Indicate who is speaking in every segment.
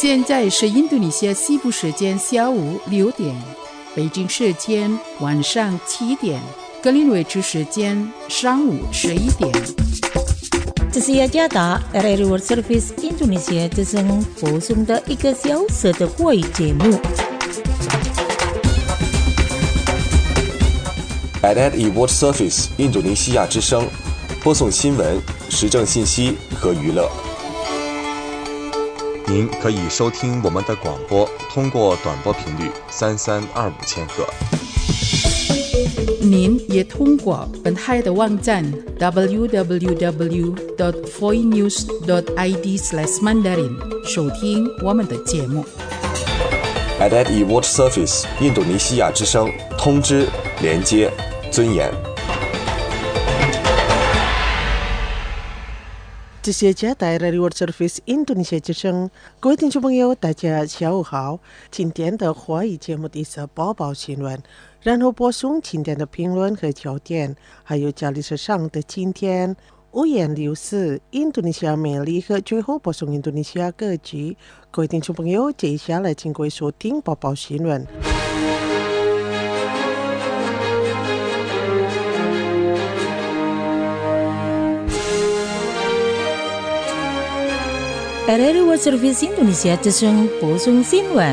Speaker 1: 现在是印度尼西亚西部时间下午6点，北京时间晚上7点，格林威治时间上午11点。
Speaker 2: 这是雅加达 RRI World Service Indonesia 之声播送的1个小时的华语节目。
Speaker 3: RRI World Service 印度尼西亚之声播送新闻、时政信息和娱乐。您可以收听我们的广播，通过短波频率3325千赫。
Speaker 1: 您也通过本台的网站 www.voinews.id/mandarin 收听我们的节目。
Speaker 3: RRI World Service 印度尼西亚之声，通知、连接、尊严。
Speaker 4: 这是加拿大 RRI World Service 印度尼西亚之声，各位听众朋友，大家下午好。今天的华语节目第一次播报新闻，然后播送今天的评论和焦点，还有家里时上的今天五颜六色印度尼西亚美丽和最后播送印度尼西亚歌曲。各位听众朋友，接下来请各位收听播报新闻。
Speaker 2: RRI World Service Indonesia 之声播送新闻。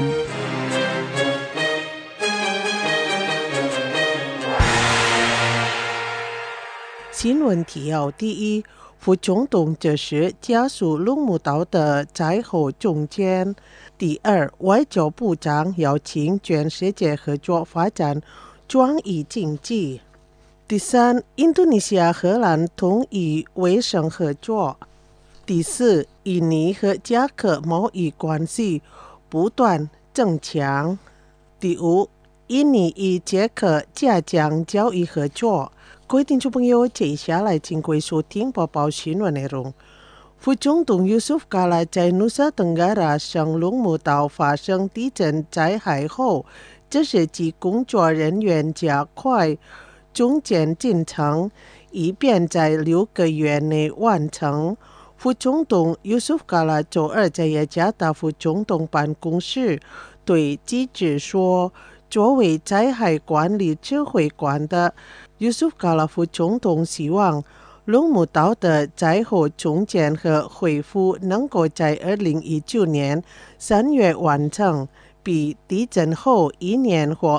Speaker 4: 新闻提要：第一，副总统这时加速龙目岛的灾后重建。第二，外交部长邀请全世界合作发展转移经济。第三，印度尼西亚、荷兰同意卫生合作。第四，印尼和捷克贸易关系不断增强。第五，印尼与捷克加强交易合作。各位听众朋友，接下来请各位收听播报新闻内容。副总统 Yusuf Kala 在 Nusa Tenggara 省龙目岛发生地震灾害后，这是其工作人员加快重建进程，以便在6个月内完成。副总统 Yusuf Kala 周二在雅加达副总统办公室对记者说，作为灾害管理指挥官的 Yusuf Kala 副总统希望龙目岛的灾后重建和恢复能够在2019年3月完成，比地震后1年或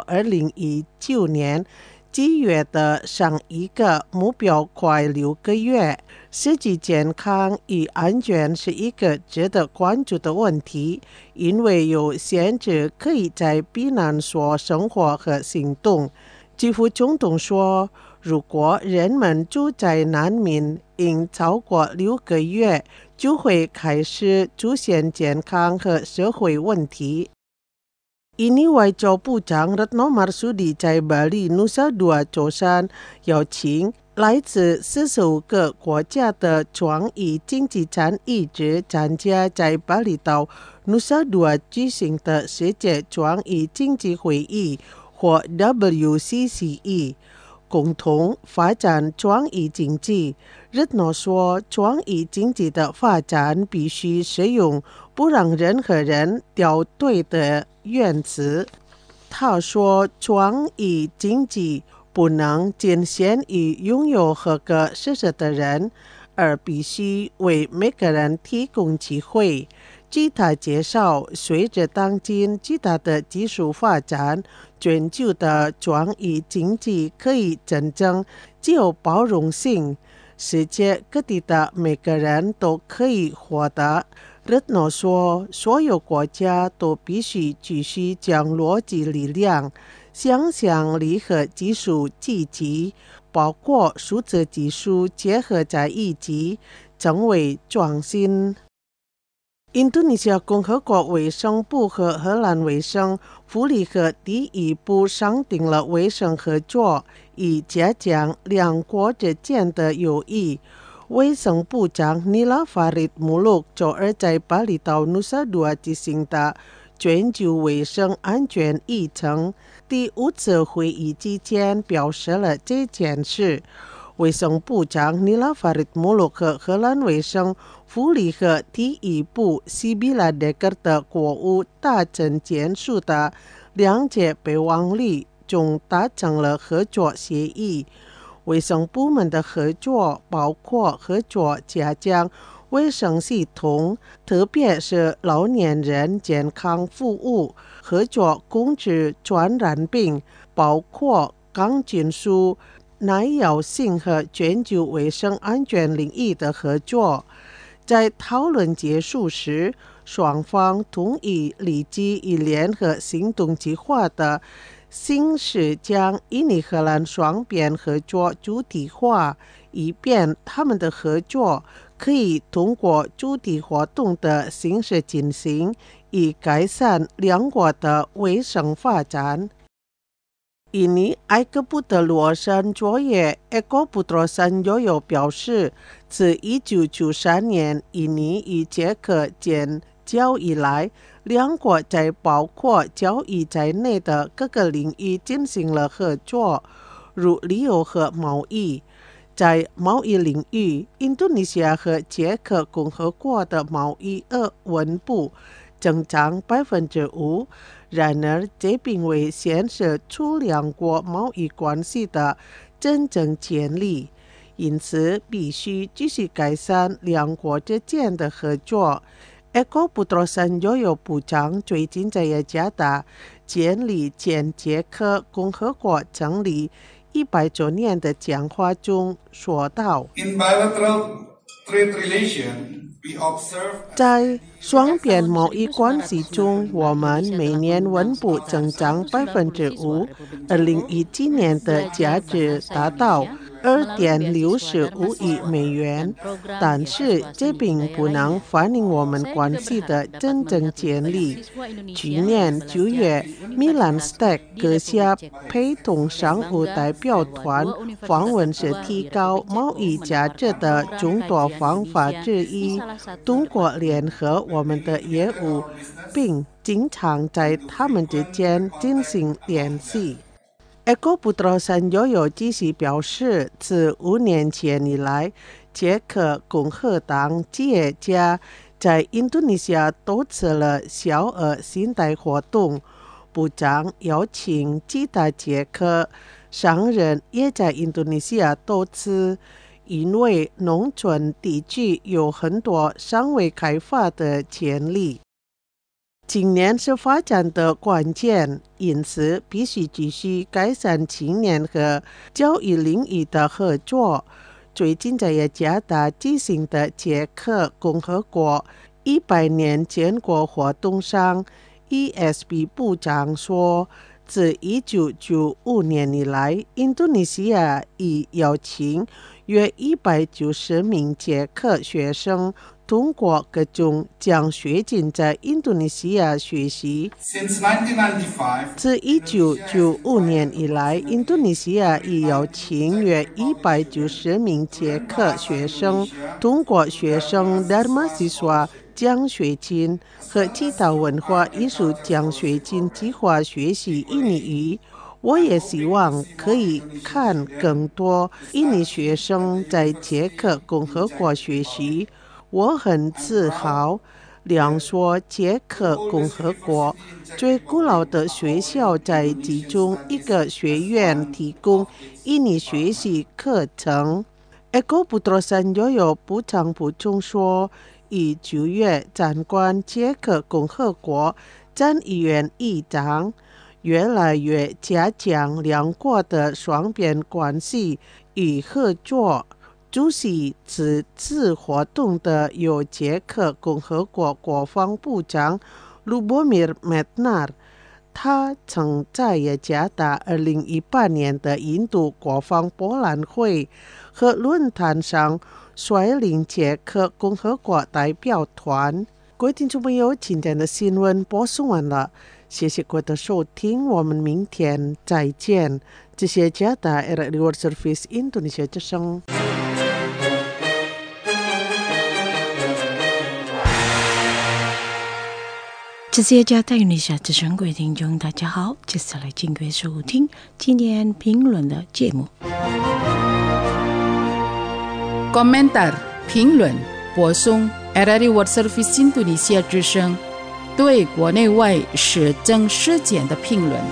Speaker 4: 2019年7月的上一个目标快6个月。实际健康与安全是一个值得关注的问题，因为有限制可以在避难所生活和行动。副总统说，如果人们住在难民营超过6个月，就会开始出现健康和社会问题。印尼外交部长 Retno Marsudi 在巴黎 Nusa Dua 舟山邀请来自45个国家的创意经济产业者参加在巴厘岛 Nusa Dua 举行的世界创意经济会议或 WCCE， 共同发展创意经济。Retno 说，创意经济的发展必须使用不让任何人掉队的原则。他说，创意经济不能仅限于拥有合格设施的人，而必须为每个人提供机会。据他介绍，随着当今巨大的技术发展，全球的创意经济可以真正具有包容性，世界各地的每个人都可以获得。Retno 说，所有国家都必须继续将逻辑力量、想象力和技术积极，包括数字技术结合在一起，成为创新。印度尼西亚共和国卫生部和荷兰卫生、福利和第一部商定了卫生合作，以加强两国之间的友谊。卫生部长 Nila Farid Muluk 周二在巴厘岛 Nusa Dua 举行的全球卫生安全议程第5次会议期间表示了这件事。 卫生部长尼拉法里穆洛和荷兰卫生福利和第一部西比拉德格的国务大臣签署的2届备忘录中达成了合作协议。卫生部门的合作包括合作加强卫生系统，特别是老年人健康服务，合作控制传染病，包括抗菌素、耐药性和全球卫生安全领域的合作。在讨论结束时，双方同意立即以联合行动计划的形式将印尼荷兰双边合作主体化，以便他们的合作可以通过主体活动的形式进行，以改善两国的卫生发展。印尼埃克布的罗森卓也埃克布罗森悠悠表示，自1993年印尼与捷克建交以来，两国在包括交易在内的各个领域进行了合作，如旅游和贸易。在贸易领域，印度尼西亚和捷克共和国的贸易额稳步增长 5%， 然而这并未显示出两国贸易关系的真正建立，因此必须继续改善两国之间的合作。埃克布罗森悠悠部长最近在雅加达建立前捷克共和国成立100周年的讲话中说道，在双边贸易关系中，我们每年稳步增长 5%， 2017年的价值达到2.65亿美元，但是这并不能反映我们关系的真正建立。去年9月，米兰斯特阁下陪同商务代表团访问是提高贸易价值的众多方法之一，通过联合我们的业务，并经常在他们之间进行联系。埃克布罗森悠悠继续表示，自5年前以来，捷克共和党企业家在印度尼西亚多次了小额信贷活动。部长邀请其他捷克商人也在印度尼西亚投资，因为农村地区有很多尚未开发的潜力。青年是发展的关键，因此必须继续改善青年和教育领域的合作。最近在雅加达举行的捷克共和国100年建国活动上， ESB 部长说，自1995年以来，印度尼西亚已邀请约190名捷克学生通过各种奖学金在印度尼西亚学习。自1995年以来，印度尼西亚已邀请约190名捷克学生通过学生 Dharma Siswa 奖学金和其他文化艺术奖学金计划学习印尼语。我也希望可以看更多印尼学生在捷克共和国学习。我很自豪，两所捷克共和国最古老的学校在其中一个学院提供印尼学习课程。埃克布罗森悠悠部长补充说，于9月参观捷克共和国参议院议长，越来越加强两国的双边关系与合作。主席此次活动的有捷克共和国国防部长卢波米尔·梅特纳，他曾在雅加达2018年的印度国防博览会和论坛上率领捷克共和国代表团。各位听众朋友，今天的新闻播送完了，谢谢各位的收听，我们明天再见。这是雅加达 RRI World Service Indonesia 之声。
Speaker 2: 这是雅加达印尼西亚之声，各位听众大家好，接下来请各位收听今天评论的节目。
Speaker 1: komentar 评论播送 RRI World Service 印度尼西亚之声对国内外时政事件的评论。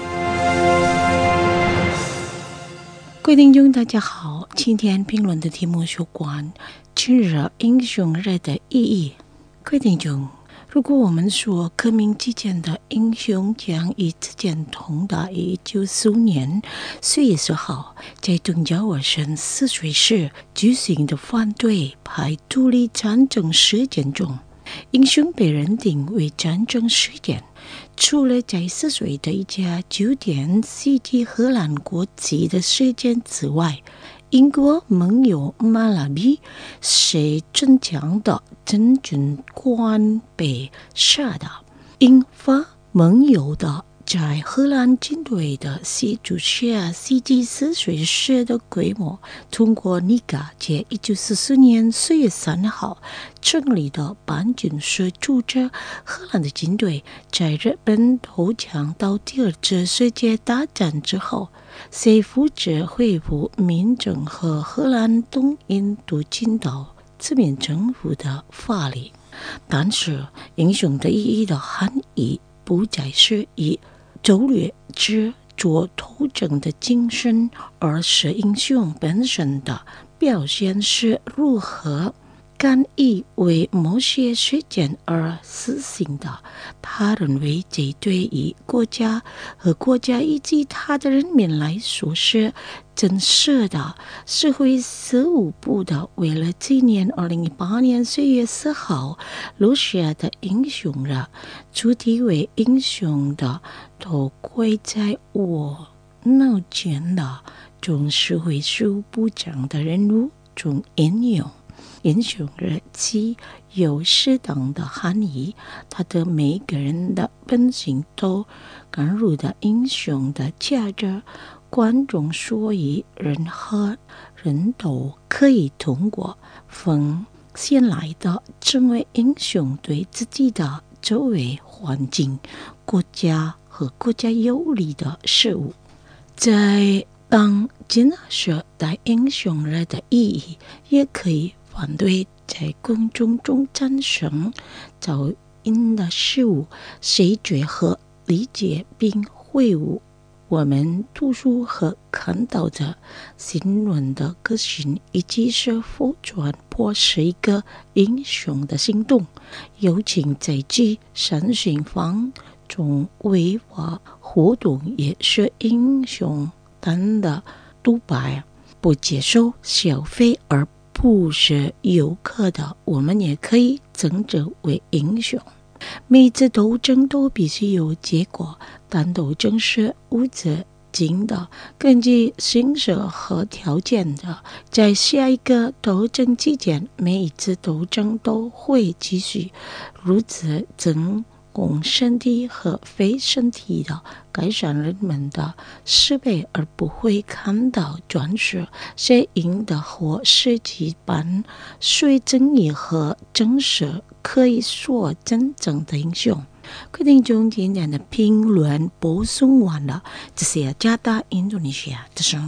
Speaker 2: 各位听众大家好，今天评论的题目是关今日英雄日的意义。各位听众，如果我们说革命之前的英雄将以之前同的1945年4月10号在东加尔省泗水市举行的反对派独立战争事件中，英雄被认定为战争事件，除了在泗水的一家酒店袭击荷兰国籍的事件之外，英国盟友马拉比是镇强的真军官被杀的，英法盟友的在荷兰军队的协助下袭击泗水市的规模，通过尼加在1944年4月3号成立的반军是组织荷兰的军队在日本投降到第二次世界大战之后，谁负责恢复民政和荷兰东印度群岛殖民政府的法律。但是英雄的意义的含义不再是以周略之做斗争的精神，而是英雄本身的表现是如何甘意为某些事件而死心的。他认为这对于国家和国家以及他的人民来说是真实的。社会事务部的为了纪念2018年4月4号罗西亚的英雄日，主题为英雄的都归在我脑前的中社会事务部长的人物中引用。英雄日既有适当的含义，他的每个人的本性都感入的英雄的价值观中，所以任何人都可以通过奉献来的成为英雄，对自己的周围环境、国家和国家有利的事物。在当今时代，英雄日的意义也可以反对在公众中产生噪音的事物，谁觉和理解并会晤我们读书和看到的新闻的个性，以及是否传播是一个英雄的行动。尤其在这身心方中违法活动也是英雄单的独白，不接受消费而不是游客的，我们也可以称之为英雄。每次斗争都必须有结果，但斗争是无止境的，根据形势和条件的。在下一个斗争期间，每一次斗争都会继续，如此增供身体和非身体的改善人们的设备，而不会看到转世谁赢的或实际版谁正义和真实可以说真正的英雄。各位听众，今天的评论播送完了，这是雅加达印度尼西亚之声。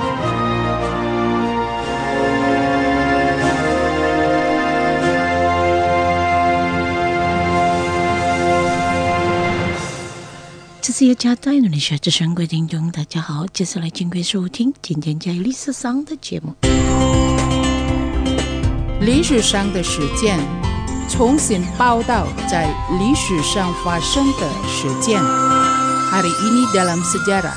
Speaker 2: 这是雅加达印度尼西亚之声，各位听众大家好，接下来请各位收听今天在历史上的节目。
Speaker 1: 历史上的事件，重新报道在历史上发生的事件。Hari ini dalam sejarah。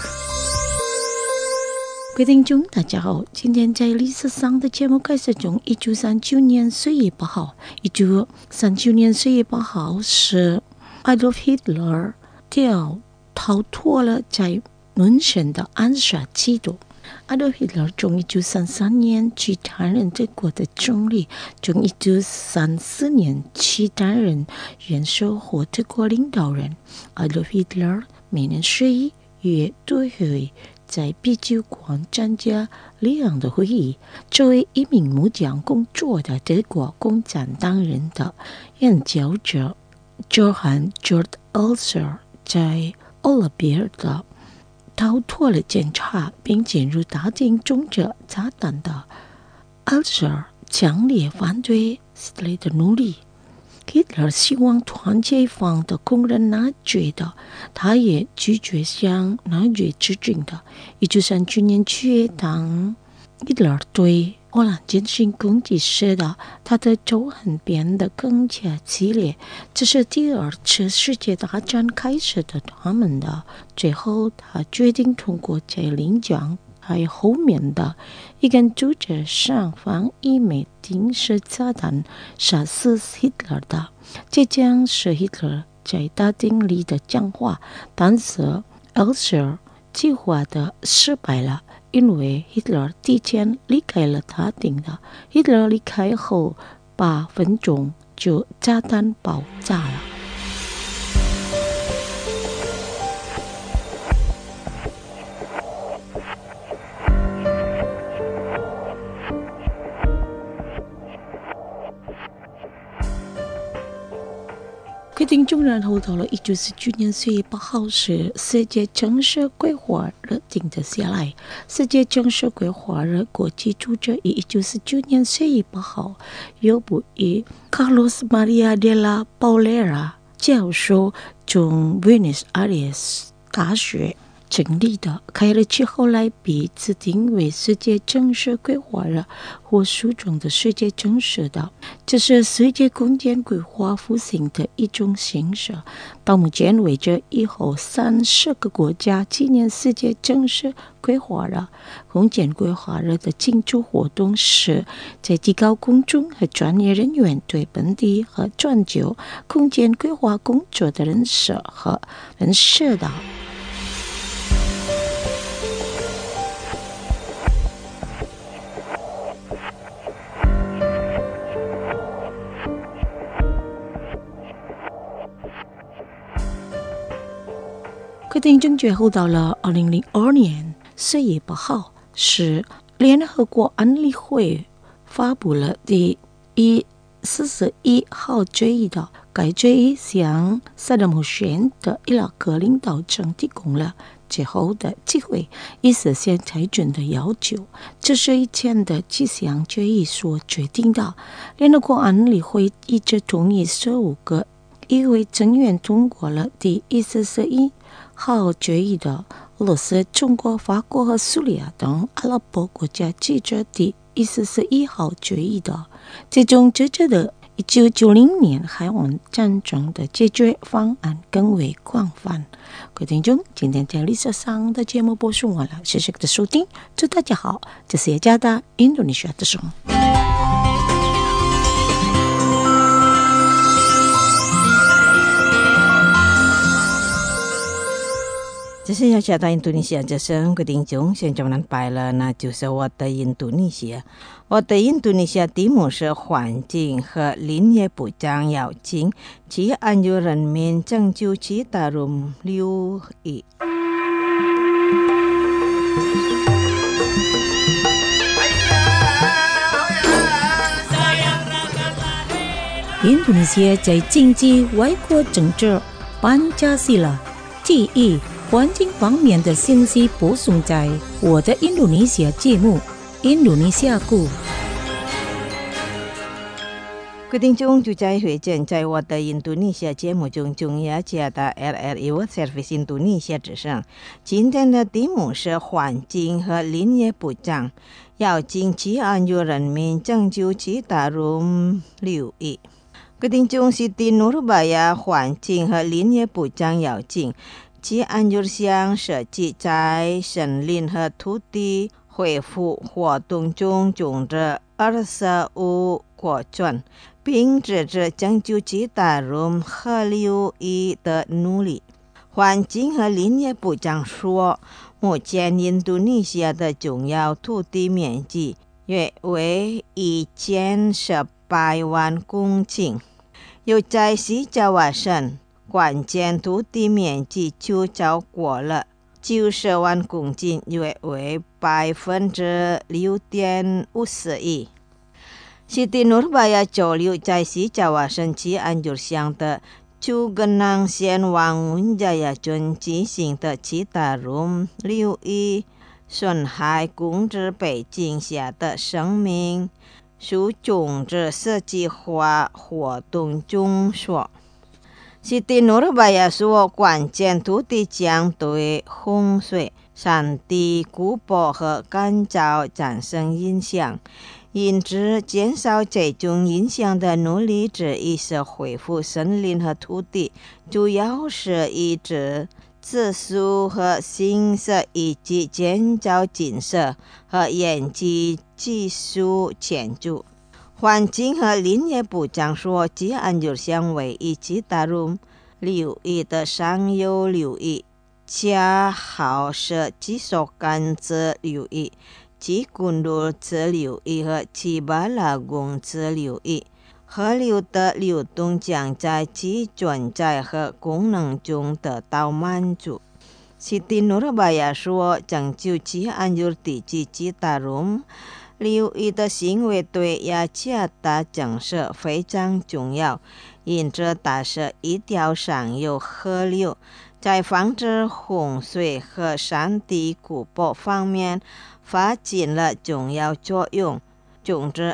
Speaker 2: 各位听众大家好，今天在历史上的节目开始从1939年4月8号。1939年4月8号是 Adolf Hitler 逃脱了在伦敦的暗杀制度。Adolf Hitler 从1933年起担任德国的总理，从1934年起担任元首和德国领导人。Adolf Hitler 每年11月都会在啤酒馆参加里昂的会议。作为一名木匠工作的德国共产党人的研究者 Johann Georg Elser 在奥勒比尔的逃脱了检查并进入大厅中着炸弹的 Elser 强烈反对希特勒的努力。希特勒希望团结一方的工人拿决的，他也拒绝向拿决致敬的。1939年7月，当希特勒对波兰进行攻击时的，他的仇恨变得更加激烈。这是第二次世界大战开始的他们的。最后，他决定通过在临江还后面的一根柱子上放一枚定时炸弹，杀死希特勒的。这将是希特勒在大厅里的讲话，但是尔舍尔计划的失败了，因为希特勒提前离开了大厅的。希特勒离开后8分钟就炸弹爆炸了。决定中，然后到了1949年4月8号时，世界正式规划日定了下来。世界正式规划日国际组织于1949年4月8号由以卡洛斯·玛利亚·德拉·鲍雷拉教授从 Buenos Aires 大学成立的，开了之后来被指定为世界正式规划日或书中的世界正式的。这是世界空间规划复兴的一种形式。到目前为止，以后30个国家纪念世界正式规划日。空间规划日的庆祝活动是在提高公众和专业人员对本地和全球空间规划工作的认识的。决定正确后到了2002年4月8号，是联合国安理会发布了第41号决议的。该决议向萨达姆·侯赛因的伊拉克领导层提供了最后的机会，以实现裁决的要求。这是以前的几项决议所决定的。联合国安理会一致同意15个议会成员通过了第41号决议的。俄罗斯、中国、法国和叙利亚等阿拉伯国家支持第41号决议的。这种支持的1990年海湾战争的解决方案更为广泛。各位听众，今天在历史上的节目播送完了，谢谢各位的收听，祝大家好，这是雅加达印度尼西亚的声。这是雅加达印度尼西亚之声，各位听众，现在我们拜了，那就是我的印度尼西亚。我的印度尼西亚题目是环境和林业部长要请其安住人民拯救其大陆留意。印度尼西亚在经济、外国政治、班加西了第一环境方面的信息播送在我的印度尼西亚节目《印度尼西亚故》。各位听众，就在会见在我的印度尼西亚节目中，中雅加达 LRI World Service 印度尼西亚之声。今天的题目是环境和林业部长要请其安住人民拯救其大陆留意。各位听众，是蒂努鲁巴亚环境和林业部长要请其安住乡设计在森林和土地恢复活动中种植25果园，并支持拯救其大陆河流域的努力。环境和林业部长说，目前印度尼西亚的重要土地面积约为1018万公顷，又在西爪哇省关键土地面积就超过了90万公顷，约为6.51%。西蒂努巴亚州留在西爪哇省其安住乡的朱根囊县王文家亚村进行的其大陆流域损害控制背景下的生命
Speaker 5: 属种子设计化活动中说，西蒂努尔巴亚说，关键土地将对洪水、山地古堡和干燥产生影响，因此减少这种影响的努力之一是恢复森林和土地，主要是抑制植树和新设以及建造建设和研究技术建筑。环境和林业部长说，既按照相位以及大陆流域的上游流域，恰好是基础干子流域、吉贡路支流域和吉巴拉宫支流域，河流的流动将在其存在和功能中得到满足。西蒂努尔巴亚说，拯救其按照地基及大陆流域的行为对雅加达建设非常重要，因此它是一条上游河流，在防止洪水和山地古堡方面发挥了重要作用。种植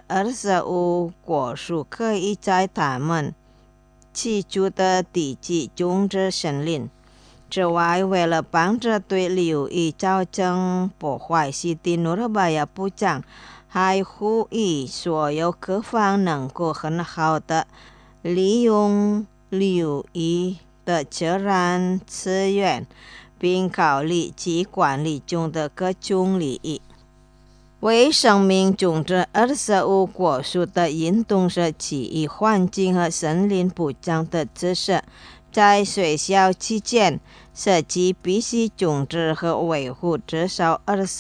Speaker 5: 25果树可以在它们居住的地基种植森林。之外，为了防止对流域造成破坏，西蒂努尔巴亚部长还呼吁所有各方能够很好的利用流域的自然资源，并考虑其管理中的各种利益。为生命种植25果树的运动是基于环境和森林部长的指示，在学校期间，设计必须种植和维护至少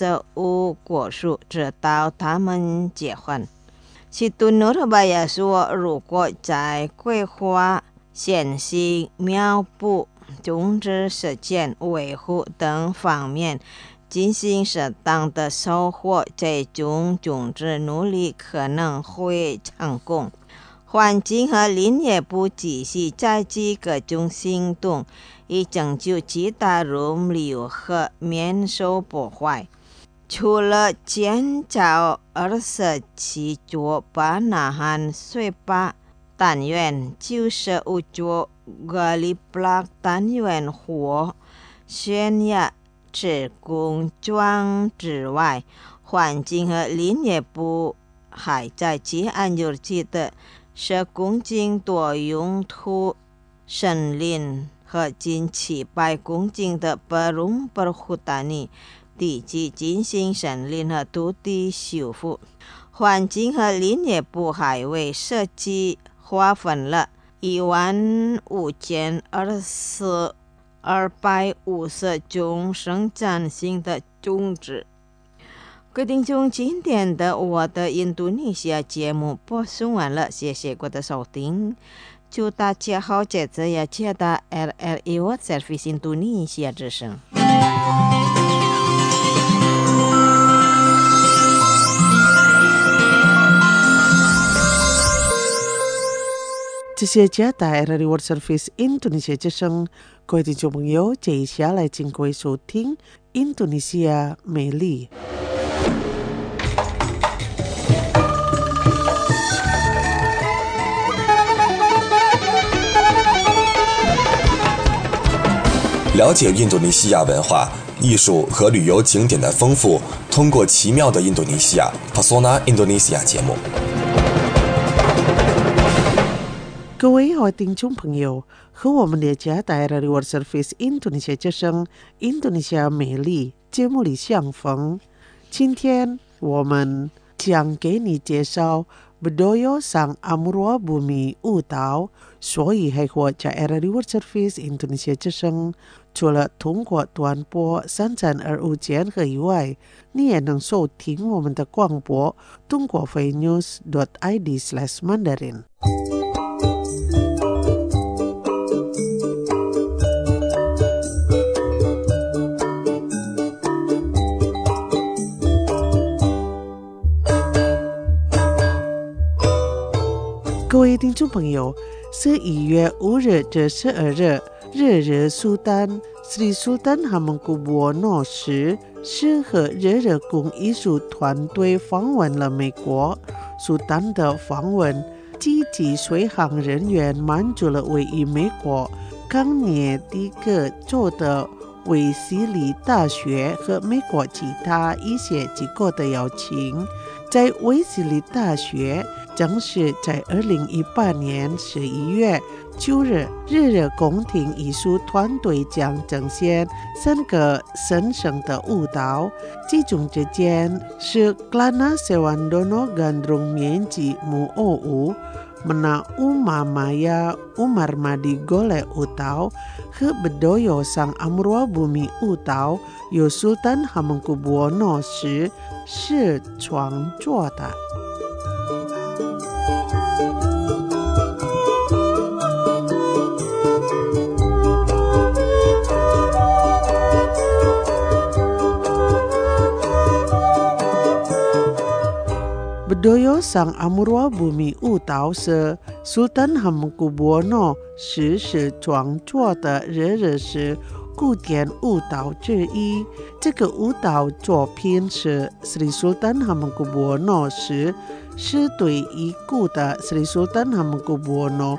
Speaker 5: 25果树，直到他们结婚。西蒂努尔巴亚说，如果在规划、先行、苗圃、种植时间、维护等方面进行适当的收获，这种种植努力可能会成功。环境和林业部继续采取各种行动，以拯救其大陆流和免受破坏。除了建造27座巴拿汉水坝单元、95座格里布拉单元或悬崖自工桩之外，环境和林业部还在其按照其的10公顷多用途森林和近700公顷的巴隆巴胡达尼地基进行森林和土地修复。环境和林业部还为设计划分了15250种生产性的种植。各位听众，今天的我的印度尼西亚节目播送完了，谢谢各位的收听，祝大家好，接着也接到 RRI World Service 印度尼西亚之声。
Speaker 4: 这些加大 RRI World Service 印度尼西亚之声，各位听众朋友，接下来请各位收听印度尼西亚美丽。
Speaker 3: 了解印度尼西亚文化、艺术和旅游景点的丰富，通过奇妙的印度尼西亚 Pesona Indonesia 节目。
Speaker 4: 各位好，听众朋友，和我们的加大 RRI World Service 印度尼西亚之声印度尼西亚美丽节目里相逢。今天我们将给你介绍 Budaya Sang Amurwa Bumi 舞蹈，所以还或在 RRI World Service 印度尼西亚之声，除了通过短波332间和以外，你也能收听我们的广播，通过 fainews.id/Mandarin。各位听众朋友，11月5日至12日， 热热苏丹 Sri Sultan Hamengkubuwono 时，是和热热宫艺术团队访问了美国。苏丹的访问积极随行人员满足了位于美国康涅狄克州的卫斯理大学和美国其他一些机构的邀请。在卫斯理大学，正是在2018年11月9日，热热宫廷艺术团队将呈现3个神圣的舞蹈，其中之间是 Klana Sewandono Gandrung Mienji Muowu Mena Umamaya Umarmadi Golek Utau 和 Bedoyo Sang Amurwa Bumi Utau 由 Sultan Hamengkubuwono 时是创作的。Bedoyo Sang Amurwa Bumi Utau 是 Sultan Hamengkubuwono 时是创作的热热式古典舞蹈之一。这个舞蹈作品是 Sri Sultan Hamengkubuwono 时是对已故的 Sri Sultan Hamengkubuwono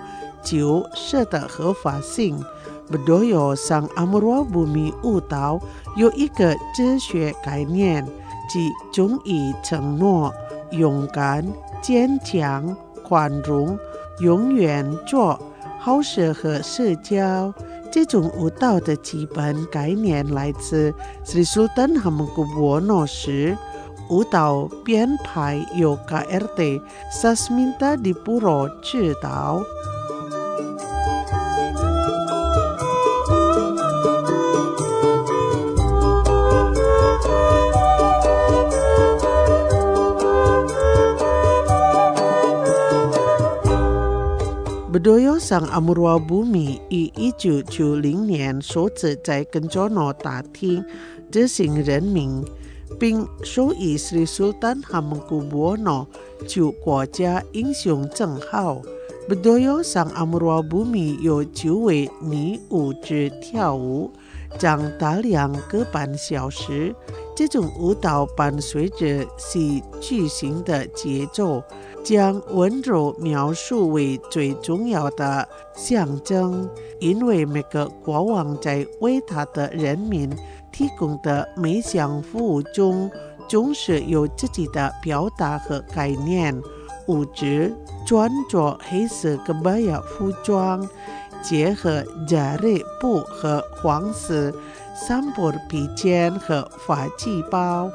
Speaker 4: 9世的合法性。Bedoyo Sang Amurwa Bumi Utau 有一个哲学概念，即忠义承诺、勇敢、坚强、宽容、永远做好事和社交。这种舞蹈的基本概念来自 Sri Sultan Hamengkubuwono 时，舞蹈编排由 KRT Sasminta Dipuro 指导。Bedoyo Sang Amurwa Bumi 于1990年首次在根佐诺大厅执行任命，并授予 Sri Sultan Hamengkubuwono 9国家英雄称号。Bedoyo Sang Amurwa Bumi 有9位女舞者跳舞，长大2个半小时。这种舞蹈伴随着戏剧性的节奏，将温柔描述为最重要的象征，因为每个国王在为他的人民提供的每项服务中，总是有自己的表达和概念。舞者穿着黑色kebaya服装，结合jari布和黄丝、sampur 披肩和发髻包。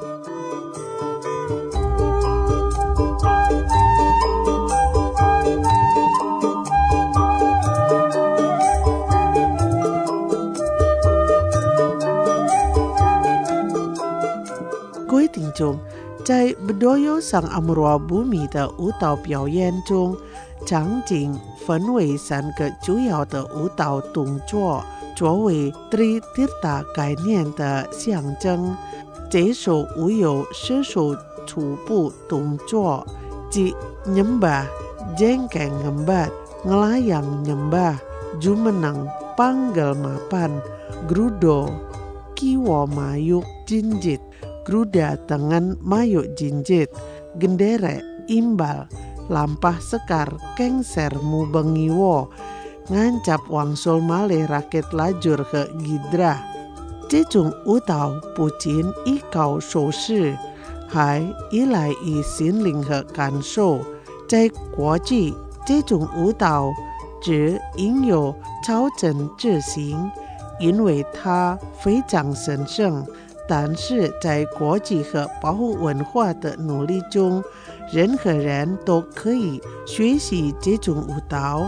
Speaker 4: 各位听众，在 Bedoyo Sang Amurwa Bumi 的舞蹈表演中，场景分为3个主要的舞蹈动作，作为 Tri Tirtha 概念的象征。这首舞有10首初步动作，即 Nyembah, Jengkeng Ngembat, Ngelayang Nyembah, Jumeneng Panggel Mapan, Grudo, Kiwo Mayuk Jinjit,Gruda Tangan Mayuk Jinjit, Genderek Imbal, Lampah Sekar Kengser Mubengiwo, Ngancap Wangsul Malih Raket Lajur ke Gidra。这种舞蹈不仅依靠手势，还依赖于心灵和感受。在国际，这种舞蹈只应有超正之行，因为它非常神圣。但是在国际和保护文化的努力中，任何人都可以学习这种舞蹈。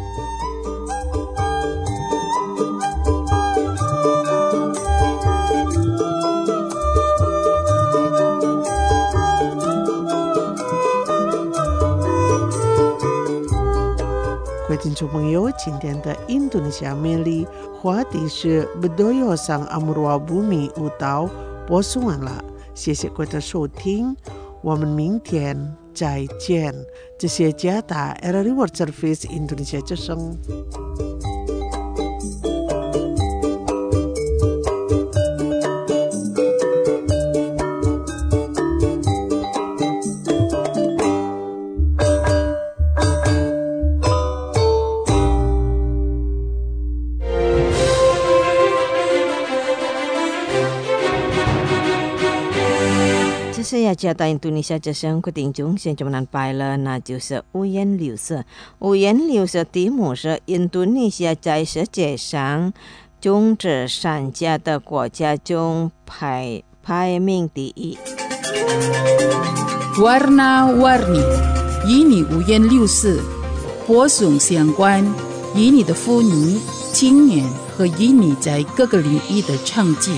Speaker 4: 各位听众朋友，今天的印度尼西亚魅力话题是 Bedoyo Sang Amurwa Bumi 舞蹈播送完了，谢谢各位的收听，我们明天再见。这是加达 RRI World Service 印度尼西亚之声。
Speaker 5: saya cerita Indonesia 这生固定中现在我们拜了，那就是五颜六色。五颜六色题目是印度尼西亚在世界上种植山家的国家中排名第一。
Speaker 1: Warna-warni， 与你五颜六色，播送相关，与你的妇女、青年和与你在各个领域的成绩。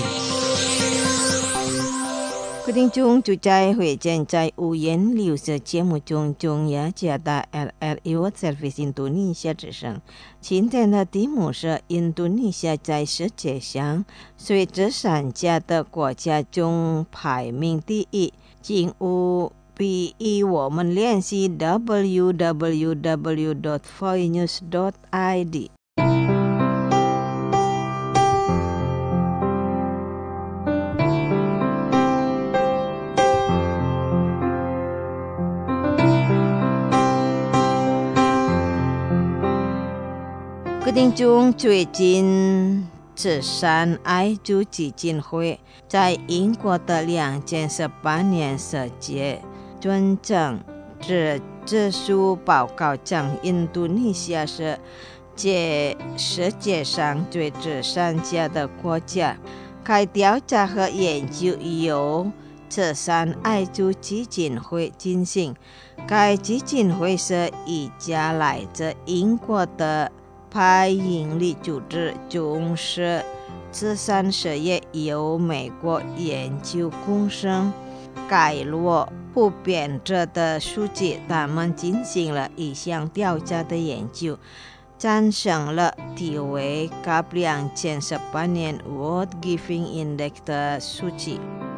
Speaker 5: 固定中就在会见在五颜六色节目中，中亚加大 RRI Service 印度尼西亚之声。今天的题目是印度尼西亚在世界上随着山家的国家中排名第一。请务必与我们联系 www.foinews.id。固定中最近慈善爱主基金会在英国的2018年世界捐赠指数报告称，印度尼西亚是世界上最慈善家的国家。该调查和研究由慈善爱主基金会进行。该基金会是一家来自英国的非营利组织，从事慈善事业，由美国研究公司盖洛普编制的数据。他们进行了一项调查的研究，产生了题为2018年 World Giving Index 的数据。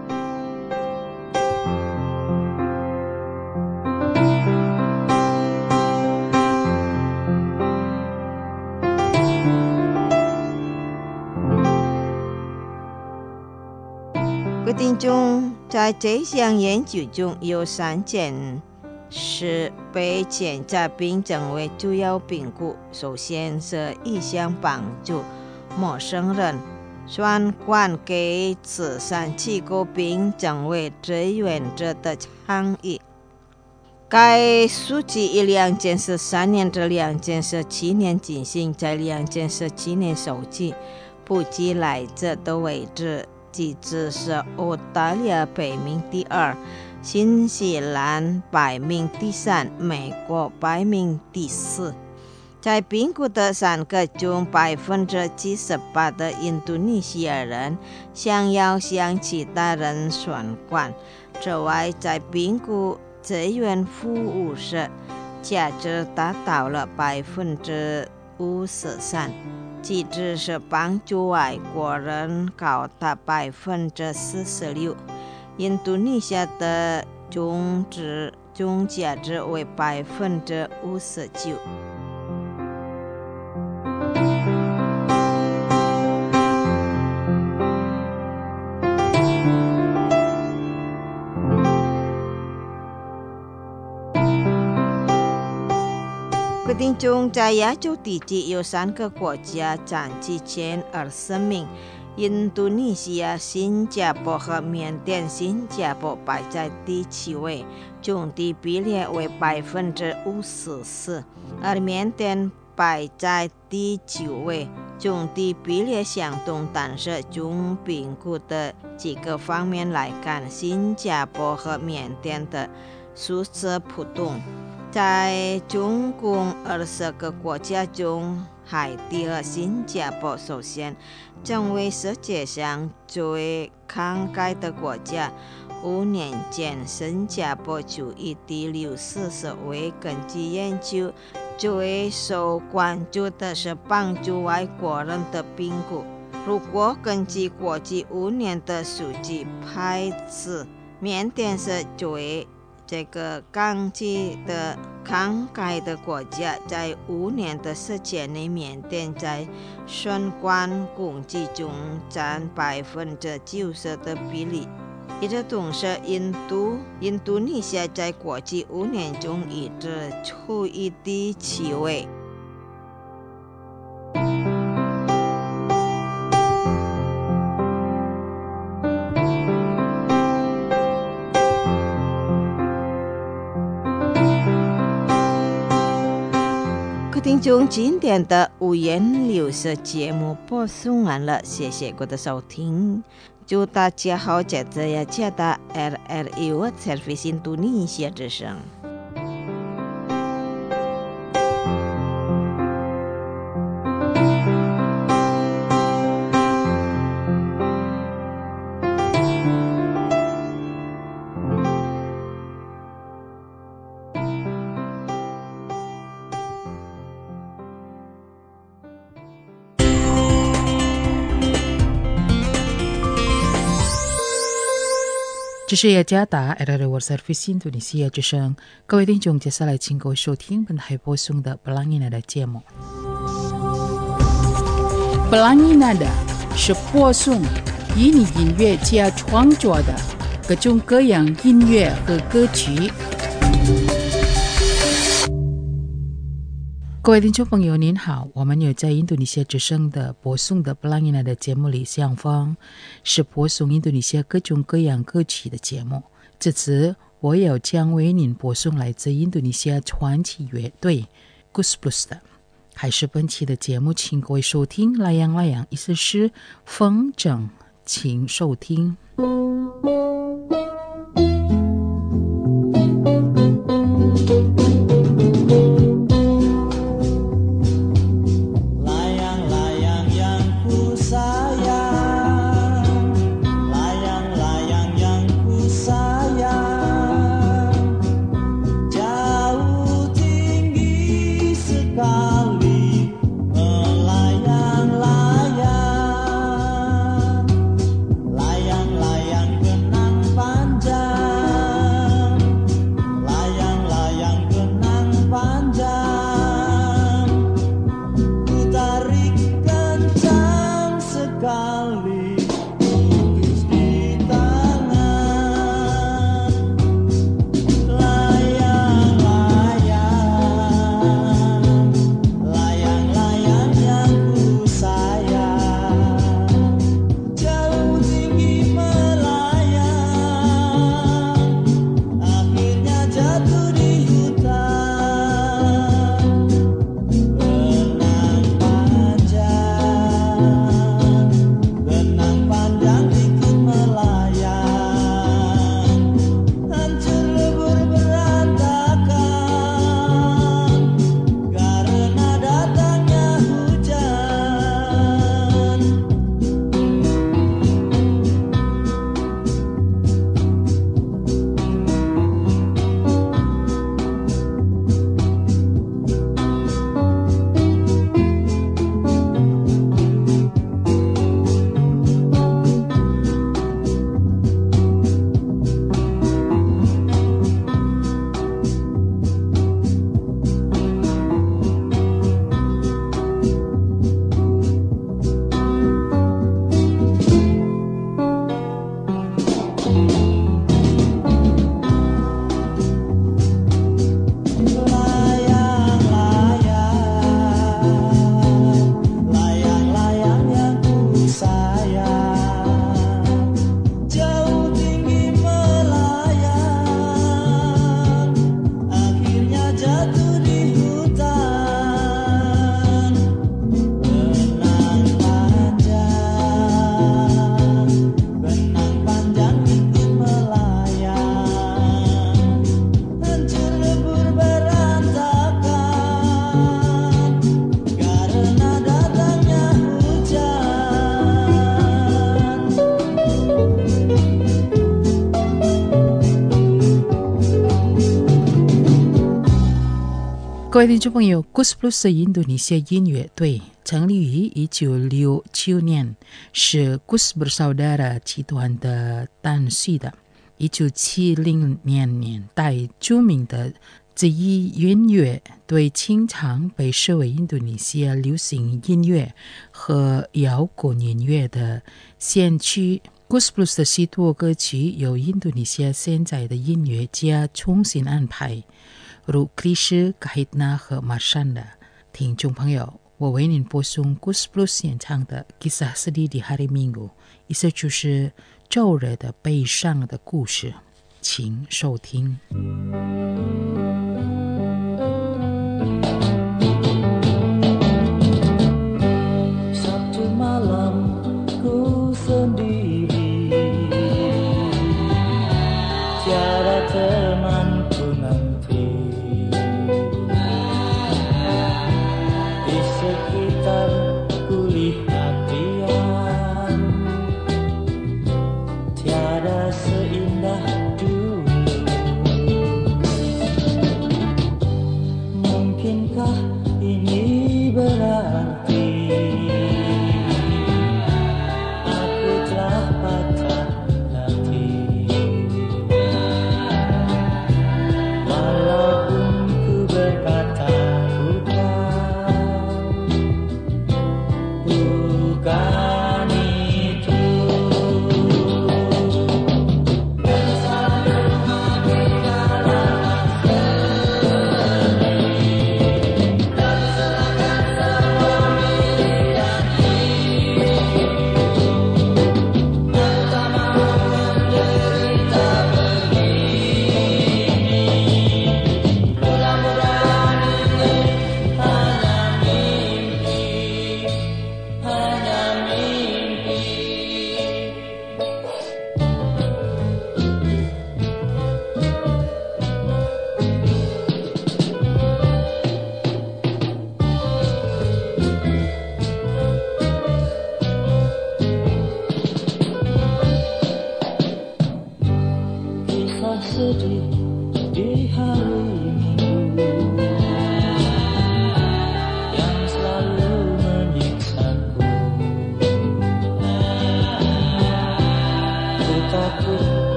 Speaker 5: 固定中在这项研究中有3件事被检查并成为主要评估。首先是一项帮助陌生人捐款给慈善机构并成为志愿者的倡议。该数据以2013年至2017年进行，在2017年首季普及来者的位置其次是澳大利亚排名第2，新西兰排名第3，美国排名第4。在评估的3个中，78%的印度尼西亚人想要向其他人捐款。此外，在评估志愿服务时，价值达到了53%。其次是帮助外国人高达46%。印度尼西亚的总价值为59%。固定中在亚洲地区有3个国家占据前20名，印度尼西亚、新加坡和缅甸。新加坡排在第7位，总的比例为54%，而缅甸排在第9位，总的比例相同，但是从评估的几个方面来看，新加坡和缅甸的数字不同。在总共20个国家中，海地和新加坡首先成为世界上最慷慨的国家。5年前，新加坡就以第64位。根据研究，最受关注的是帮助外国人的评估。如果根据过去5年的数据排次，缅甸是最慷慨的国家。在5年的时间内，缅甸在捐款共计中占90%的比例。与此同时，印度尼西亚在过去5年中一直处于第7位。 听众今天的五颜六色节目播送完了，谢谢各位的收听。祝大家好，接着要接到 RRI World Service Indonesia 之声。
Speaker 1: 这是雅加达 RRI World Service Indonesia 之声，各位听众，接下来请各位收听本台播送的 Pelangi Nada 节目。Pelangi Nada 是播送以你音乐家创作的各种各样音乐和歌曲。各位听众朋友您好，我们有在印度尼西亚之声的播送的 Pelangi Nada 节目里相逢，是播送印度尼西亚各种各样歌曲的节目。这次我也将为您播送来自印度尼西亚传奇乐队 Gus Plus 的。还是本期的节目，请各位收听《Layang Layang》，意思是风筝，请收听。各位听众朋友 Gus Plus 是印度尼西亚音乐队，成立于1969年，是 Gus Bersaudara 集团的单系的。1970年代著名的这一音乐队经常被视为印度尼西亚流行音乐和摇滚音乐的先驱。Gus Plus 的许多歌曲由印度尼西亚现在的音乐家重新安排，如 Krisha、Kahitna 和 Marshanda。 听众朋友，我为您播送 Gus Plus 演唱的 Kisah Sedih di Hari Minggu， 意思就是周日的悲伤的故事，请收听。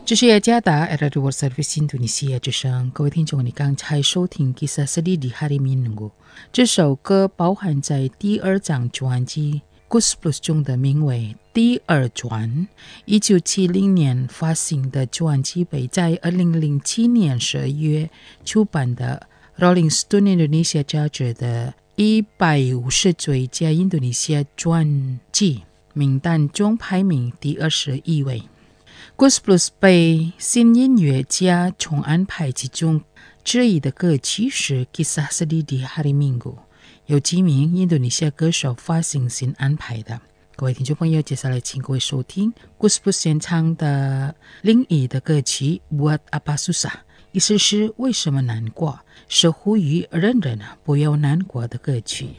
Speaker 1: 这是雅加达 Radio World Service Indonesia 之声，各位听众，你刚才收听 Kisah Sedih di Hari Minggu， 这首歌包含在第二张专辑 Gus Plus 中的，名为第二传。1970年发行的专辑被在2007年12月出版的 Rolling Stone Indonesia 杂志的150最佳印度尼西亚专辑名单中排名第21位。Gus Plus 被新音乐家重安排其中之一的歌曲是 Kisah Sedih di Hari Minggu， 有几名印度尼西亚歌手发行新安排的。各位听众朋友，接下来请各位收听 Gus Plus 演唱的另一的歌曲 Buat Apa Susah， 意思是为什么难过，是呼吁人人不要难过的歌曲。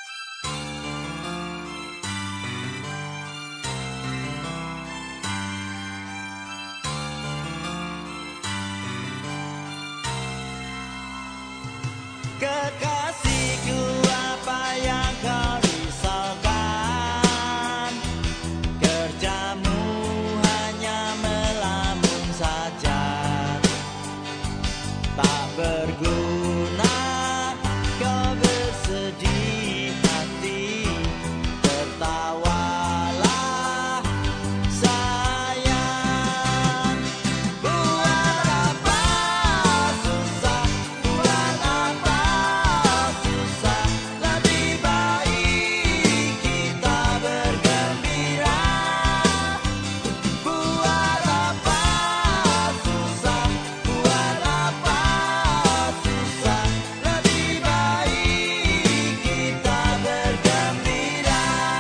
Speaker 6: Kekasihku, apa yang kau risaukan? Kerjamu hanya melamun saja, tak berguna kau bersedih hati. Tertawalah sayang. Buat apa susah, buat apa susah, lebih baik kita bergembira. Buat apa susah, buat apa susah, lebih baik kita bergembira.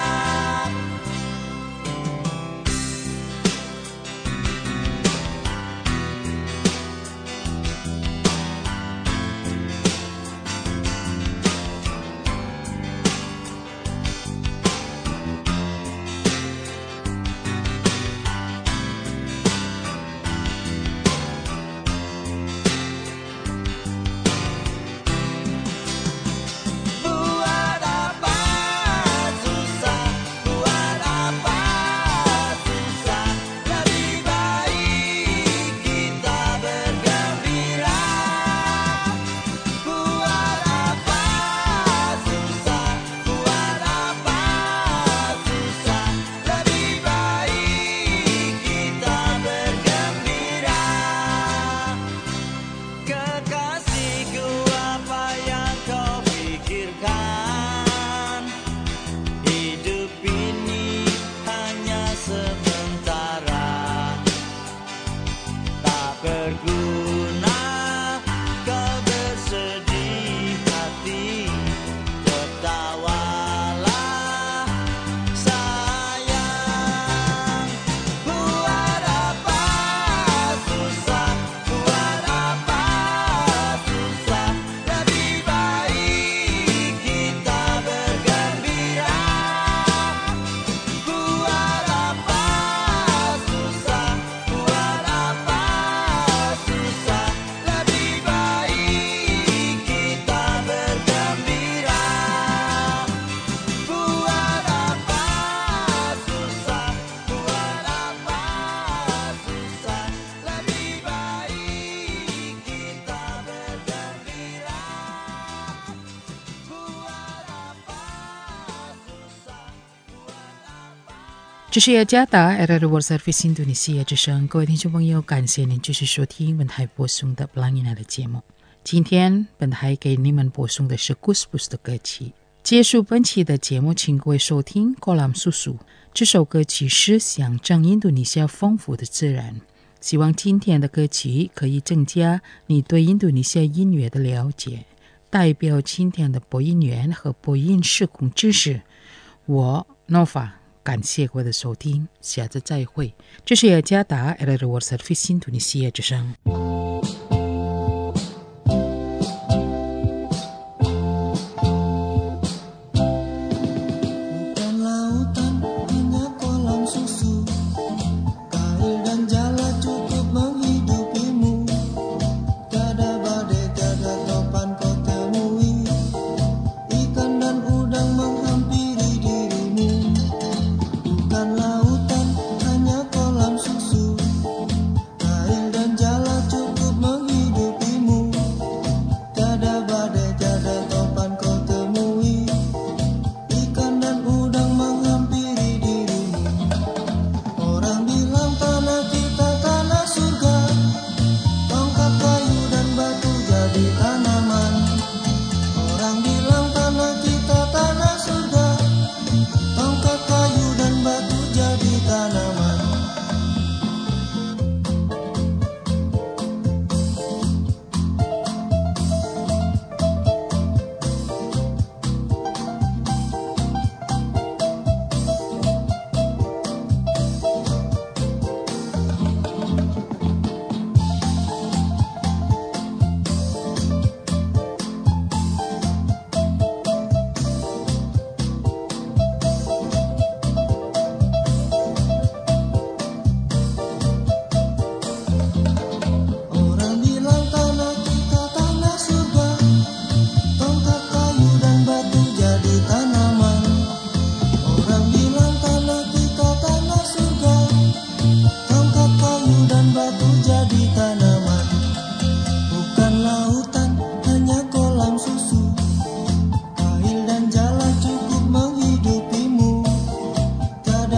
Speaker 6: Buat apa susah, buat apa susah, lebih baik kita bergembira. Buat apa susah, buat apa susah, lebih baik kita bergembira. Kekasihku, apa yang kau pikirkan? Hidup ini hanya sementara, tak berguna kau bersedih hati. Tertawalah sayang. Buat apa susah, buat apa susah, lebih baik kita bergembira. Buat apa susah, buat apa susah, lebih baik kita bergembira. Buat apa susah, buat apa susah, lebih baik kita bergembira. Buat apa susah, buat apa。
Speaker 1: 这是雅加达 Radio World Service Indonesia 之声，各位听众朋友，感谢您继续收听本台播送的布朗伊娜的节目。今天本台给你们播送的是 Gus Plus 的歌曲。结束本期的节目，请各位收听《Kolam Susu》。这首歌曲是象征印度尼西亚丰富的自然。希望今天的歌曲可以增加你对印度尼西亚音乐的了解。代表今天的播音员和播音时空知识，我 Nova 感谢各位的收听，下次再会。这是雅加达 Radio World Service Indonesia 之声。
Speaker 6: Bukan lautan, hanya kolam susu. Air dan jala cukup menghidupimu. Tiada badai, tiada topan kau temui. Ikan dan udang menghampiri dirimu. Bukan lautan, hanya kolam susu.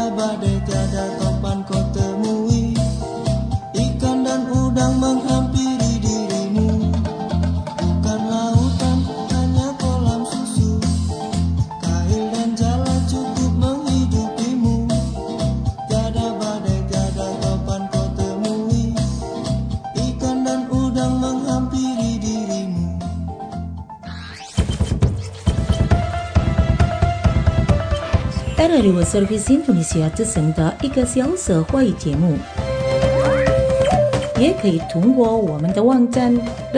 Speaker 6: Tiada badai, tiada topan kau temui. Ikan dan udang menghampiri dirimu. Bukan lautan, hanya kolam susu. Kail dan jala cukup menghidupimu. Tiada badai, tiada topan kau temui. Ikan dan udang menghampiri dirimu.
Speaker 2: RRI Service Indonesia 之声的一个小时华语节目，也可以通过我们的网站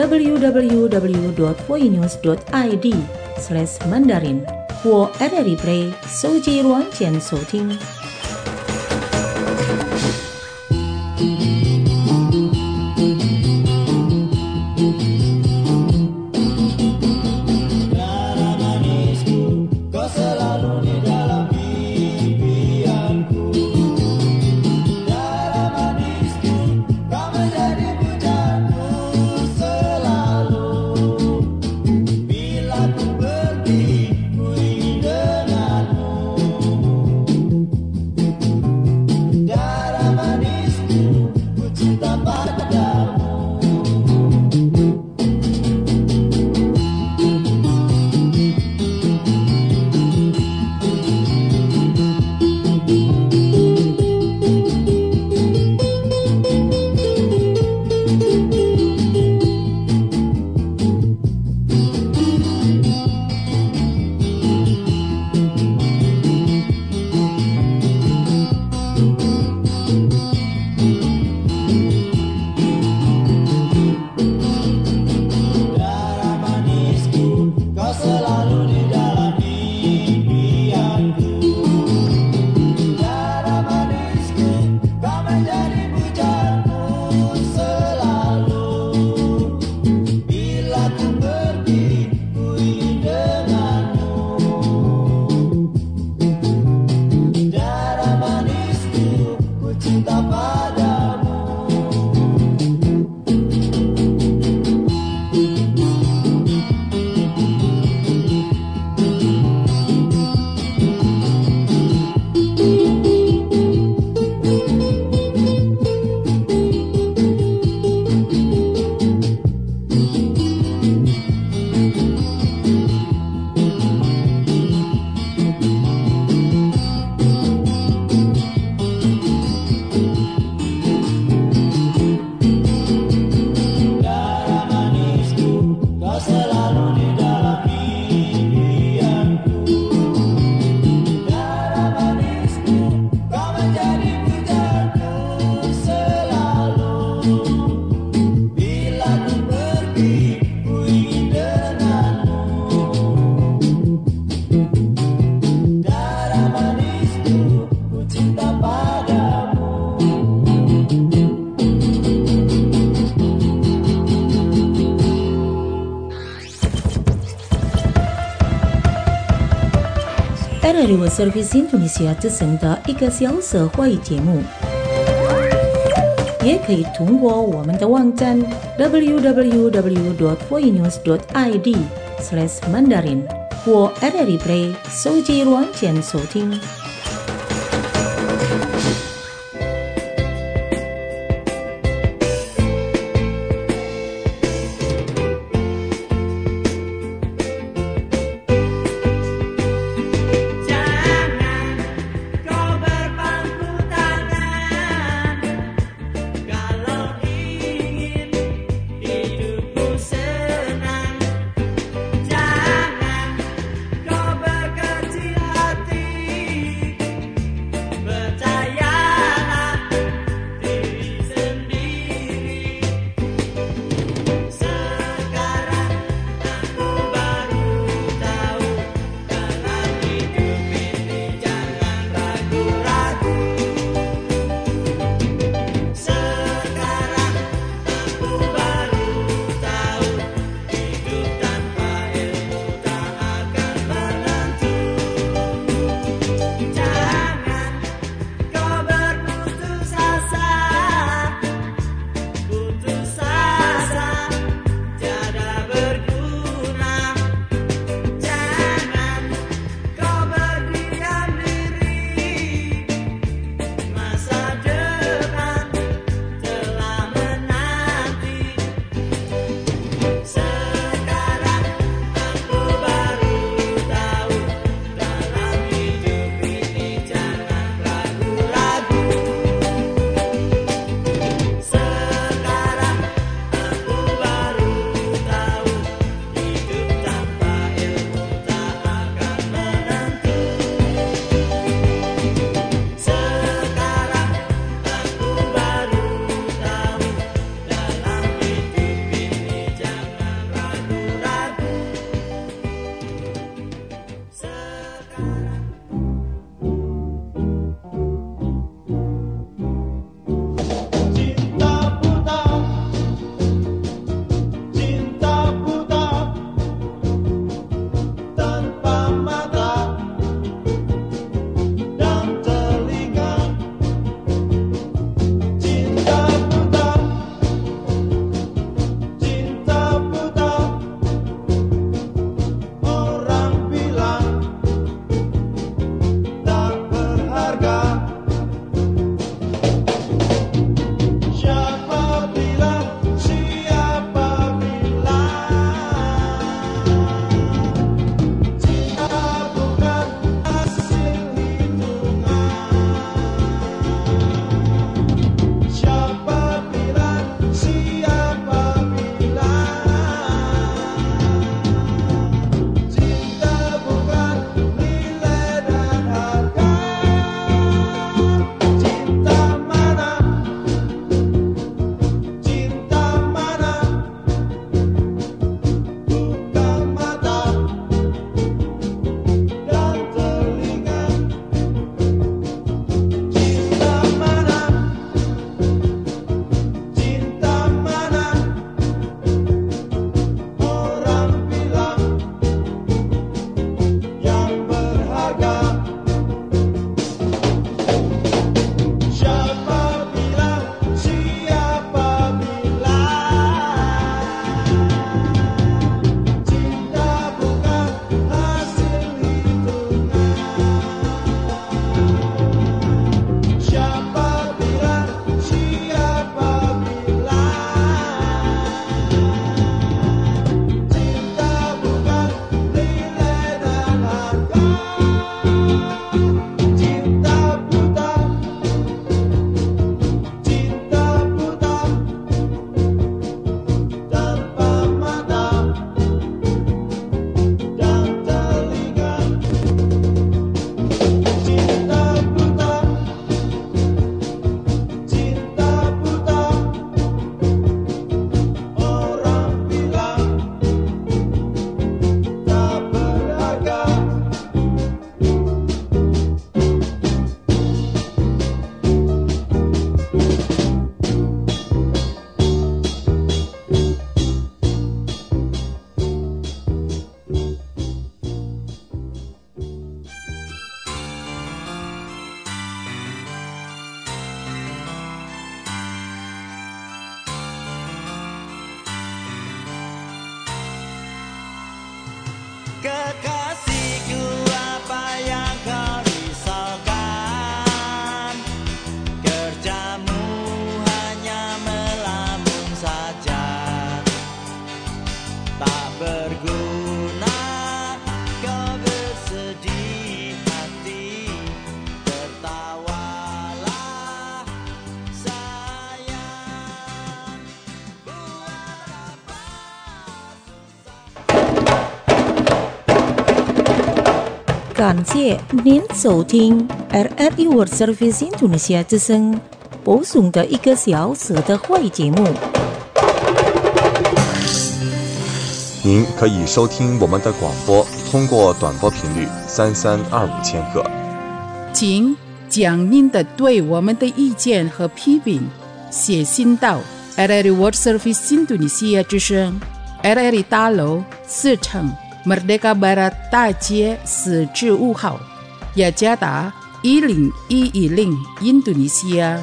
Speaker 2: www.voinews.id/Mandarin 或 RRI Play 手机软件收听。RRI Service Indonesia 之声的一个小时华语节目，也可以通过我们的网站 www.voinews.id/Mandarin 或 RRI Play 手机软件收听。
Speaker 7: Jangan kau berkecil hati.
Speaker 2: 感谢您收听 RRI World Service Indonesia 之声播送的1个小时的会节目。
Speaker 3: 您可以收听我们的广播，通过短波频率3325千赫。
Speaker 1: 请将您的对我们的意见和批评写信到 RRI World Service Indonesia 之声 RRI 大楼4层 Merdeka Barat 大街4至5号，雅加达10110 Indonesia。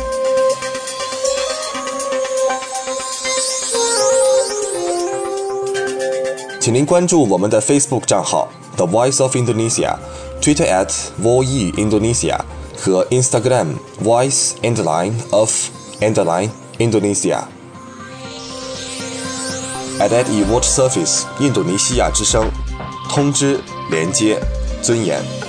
Speaker 3: 请您关注我们的 Facebook 账号 The Voice of Indonesia、Twitter @voe_Indonesia 和 Instagram voice_of_Indonesia。RRI World Service 印度尼西亚之声，通知、连接、尊严。